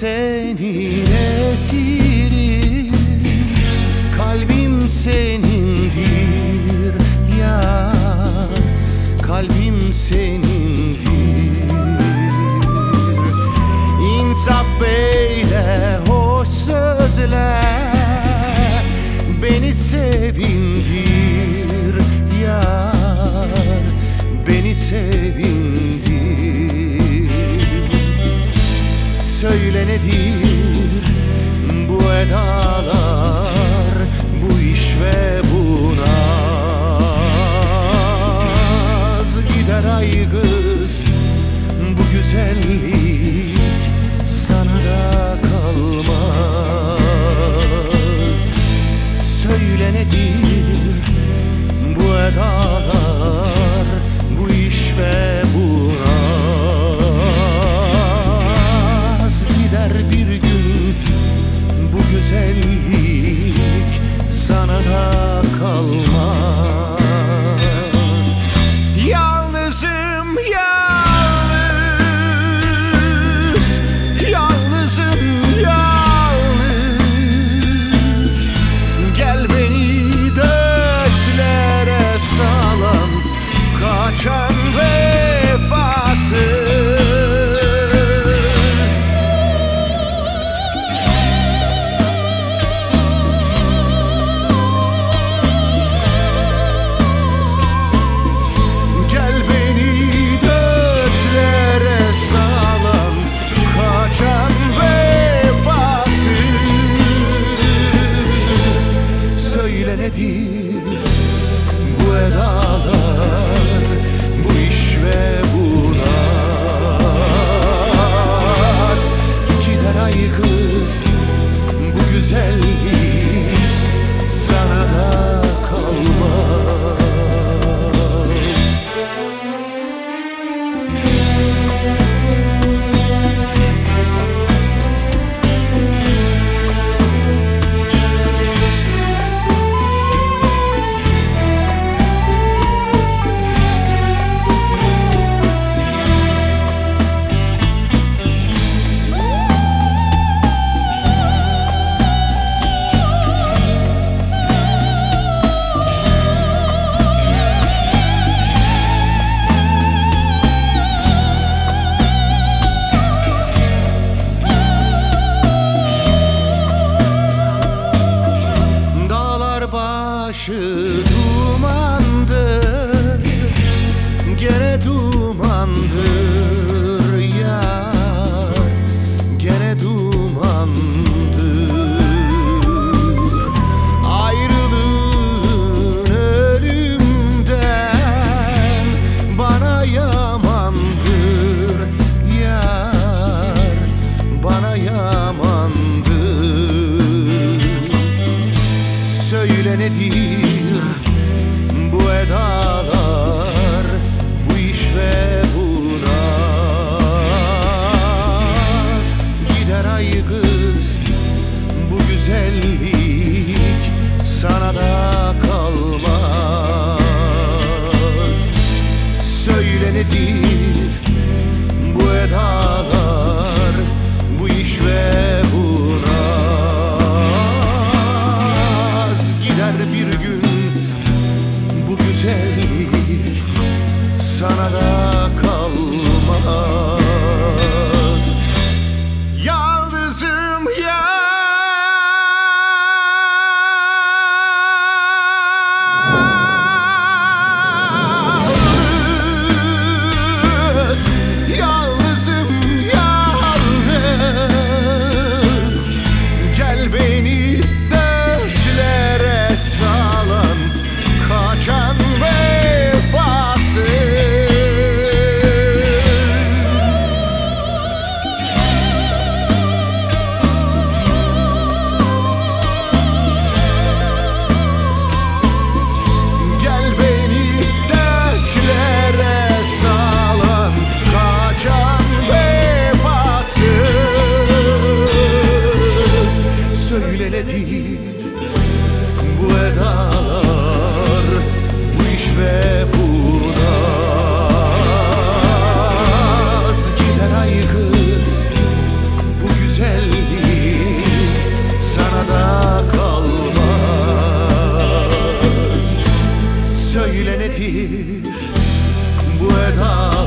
senin esirim, kalbim senindir yar, kalbim senindir. İnsaf eyle hoş sözle, beni sevindir yar, beni sevindir. Söyle nedir bu edalar, bu iş ve bu naz? Gider ay kız bu güzellik sana da kalmaz. Söyle nedir bu edalar, bu iş ve bu naz? Gider bir gün bu güzellik sana da kalmaz. Yalnızım yalnız, yalnızım yalnız. Gel beni dörtlere salan, kaçan vefasız. Nedir bu edalar, bu iş ve bu naz? Gider ay kız bu güzellik sana da kalmaz. Başı dumandır, gene dumandır yar, gene dumandır. Ayrılığın ölümden bana yamandır yar, bana yamandır. Söyle nedir bu edalar, bu iş ve bu naz? Gider ay kız bu güzellik sana da kalmaz. Söyle nedir bu edalar, bu iş ve bu naz? Gider bir gün bu güzellik sana da kalmaz. Yalnızım yalnız, yalnızım yalnız. Gel beni dörtlere salan, kaçan vefasız. Söyle nedir bu eda?